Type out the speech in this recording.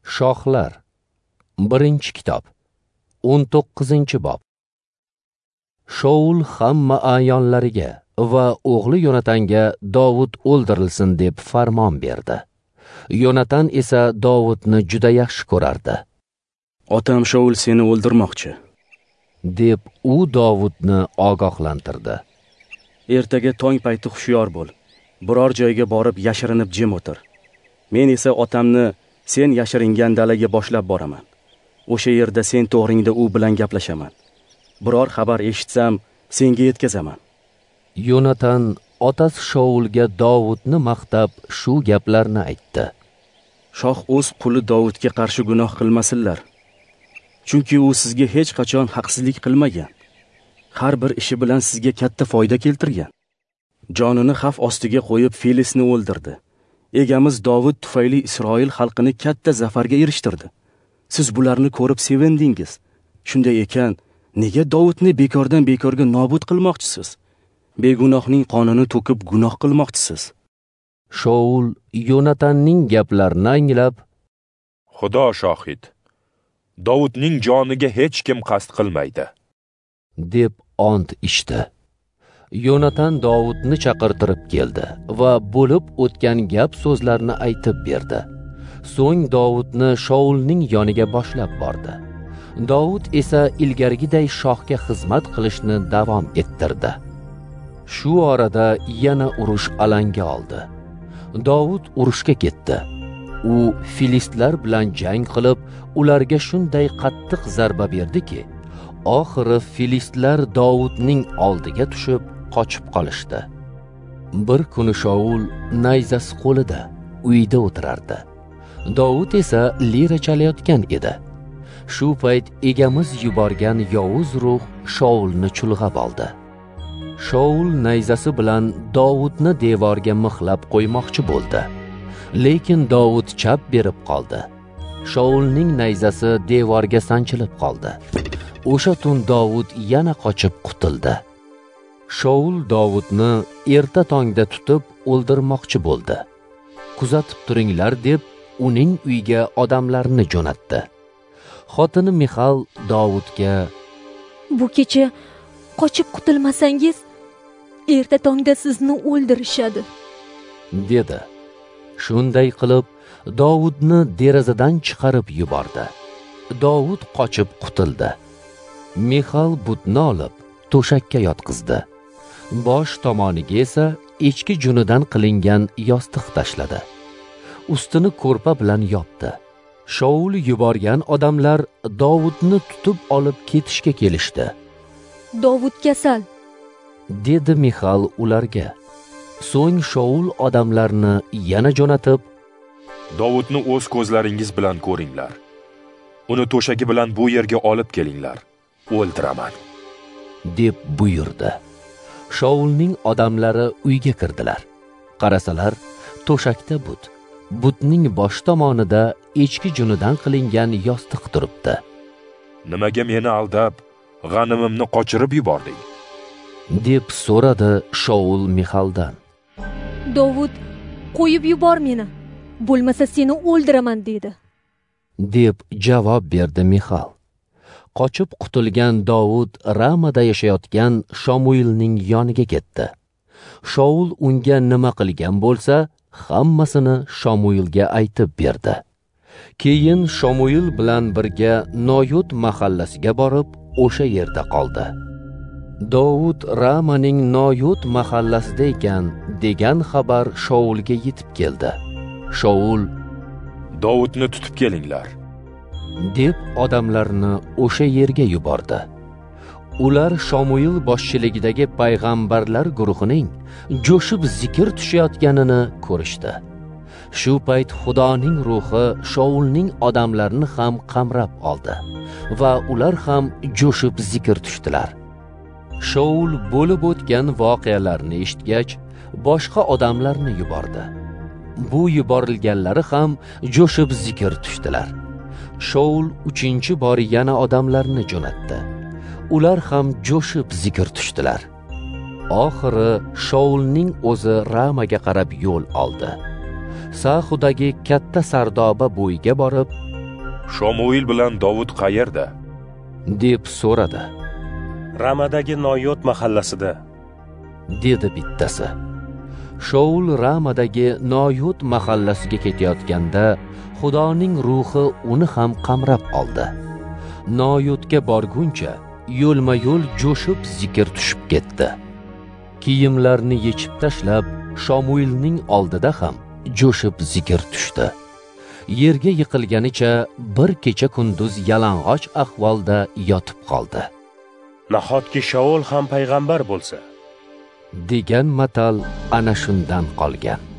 Shohlar 1-kitob 19-bob. Shaul hamma ayonlariga va o'g'li Yonatanga Davud o'ldirilsin deb farmon berdi. Yonatan esa Davudni juda yaxshi ko'rardi. Otam Shaul seni o'ldirmoqchi deb u Davudni ogohlantirdi. Ertaga tong payti hushyor bo'l. Biror joyga borib yashirinib jim o'tir. Men esa otamni sen yashiringan dalaga boshlab boraman. O'sha yerda sen to'g'ringda u bilan gaplashaman. Biror xabar eshitsam, senga yetkazaman. Yonatan otasi Shaulga Davudni maqtab shu gaplarni aytdi. Shoh o'z quli Davudga qarshi gunoh qilmasinlar. Chunki u sizga hech qachon haqsizlik qilmagan. Har bir ishi bilan sizga katta foyda keltirgan. Jonini xavf ostiga qo'yib Filisni o'ldirdi. Egamiz Davud tufayli Isroil xalqini katta zafarga erishtirdi. Siz bularni ko'rib sevindingiz. Shunday ekan, nega Davudni bekorga nobud qilmoqchisiz? Begunohning qonini to'kib gunoh qilmoqchisiz. Shaul Yonatanning gaplarini anglab, Xudo shohid, Davudning joniga hech kim qasd qilmaydi deb ont ichdi. Yonatan Davudni chaqirtirib keldi va bo'lib o'tgan gap so'zlarni aytib berdi. So'ng Davudni Shaulning yoniga boshlab bordi. Davud esa ilgarigiday shohga xizmat qilishni davom ettirdi. Shu orada yana urush alanga oldi. Davud urushga ketdi. U filistlar bilan jang qilib, ularga shunday qattiq zarba berdiki, oxiri filistlar Davudning oldiga tushib qochib qolishdi. Bir kuni Shaul nayzasi qo'lida uyda o'tirardi. Davud esa lira chalayotgan edi. Shu payt egamiz yuborgan yovuz ruh Shaulni chulg'ab oldi. Shaul nayzasi bilan Davudni devorga mixlab qo'ymoqchi bo'ldi. Lekin Davud chap berib qoldi. Shaulning nayzasi devorga sanchilib qoldi. O'sha tun Davud yana qochib qutuldi. Shaul Davudni erta tongda tutib o'ldirmoqchi bo'ldi. Kuzatib turinglar deb uning uyiga odamlarni jo'natdi. Xotini Mixal Davudga, bu kecha qochib qutulmasangiz, erta tongda sizni o'ldirishadi, dedi. Shunday qilib, Davudni derazadan chiqarib yubordi. Davud qochib qutuldi. Mixal butni olib, to'shakka yotqizdi. Bosh tomoniga esa echki junidan qilingan yostiq tashladi. Ustini ko'rpa bilan yopdi. Shaul yuborgan odamlar Davudni tutib olib ketishga kelishdi. Davud kasal, dedi Mixal ularga. So'ng Shaul odamlarni yana jo'natib, Davudni o'z ko'zlaringiz bilan ko'ringlar. Uni to'shagi bilan bu yerga olib kelinglar. O'ldiraman, deb buyurdi. Shaulning odamlari uyga kirdilar. Qarasalar, to'shakda but. Butning bosh tomonida echki junidan qilingan yostiq turibdi. Nimaga meni aldab, g'animimni qochirib yubording? deb so'radi Shaul Mixaldan. Davud qo'yib yubor meni, bo'lmasa seni o'ldiraman dedi, deb javob berdi Mixal. Qochib qutulgan Davud Ramada yashayotgan Shamuilning yoniga ketdi. Shaul unga nima qilgan bo'lsa, hammasini Shamuilga aytib berdi. Keyin Shamuil bilan birga Noyut mahallasiga borib, o'sha yerda qoldi. Davud Ramaning Noyut mahallasida ekan degan xabar Shaulga yetib keldi. Shaul, Davudni tutib kelinglar, deb odamlarni o'sha yerga yubordi. Ular Shamuil boshchiligidagi payg'ambarlar guruhining jo'shib zikr tushayotganini ko'rishdi. Shu payt Xudoning ruhi Shaulning odamlarini ham qamrab oldi va ular ham jo'shib zikr tushdilar. Shaul bo'lib o'tgan voqealarni eshitgach, boshqa odamlarni yubordi. Bu yuborilganlari ham jo'shib zikr tushdilar. Shaul 3-bor yana odamlarni jo'natdi. Ular ham jo'shib zikr tushdilar. Oxiri Shaulning o'zi Ramaga qarab yo'l oldi. Sahudagi katta sardoba bo'yiga borib, Shomuil bilan Dovud qayerda? deb so'radi. Ramadagi Noyot mahallasida, dedi bittasi. Shaul Ramadagi Noyot mahallasiga ketayotganda Xudoning ruhi uni ham qamrab oldi. Noyotga borguncha yo'lma-yo'l jo'shib zikr tushib ketdi. Kiyimlarini yechib tashlab, Shomuilning oldida ham jo'shib zikr tushdi. Yerga yiqilganicha bir kecha kunduz yalang'och ahvolda yotib qoldi. nahotki Shaul ham payg'ambar bo'lsa, degan matal ana shundan qolgan.